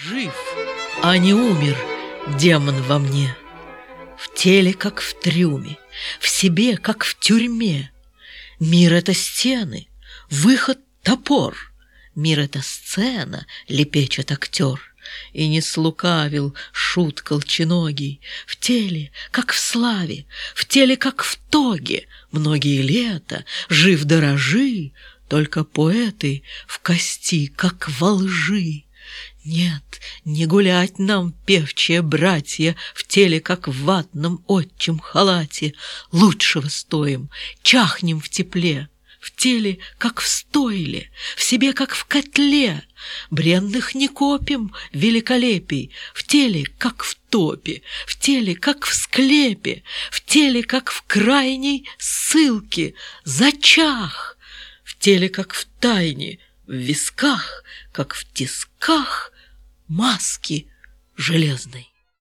Жив, а не умер демон во мне. В теле, как в трюме, в себе, как в тюрьме. Мир — это стены, выход — топор. Мир — это сцена, лепечет актер. И не слукавил шут колченогий. В теле, как в славе, в теле, как в тоге. Многие лета, жив дорожи, только поэты в кости, как во лжи. Нет, не гулять нам, певчие братья, в теле, как в ватном отчим халате. Лучшего стоим, чахнем в тепле, в теле, как в стойле, в себе, как в котле. Бренных не копим великолепий, в теле, как в топе, в теле, как в склепе, в теле, как в крайней ссылке, зачах, в теле, как в тайне, в висках, как в тисках маски железной.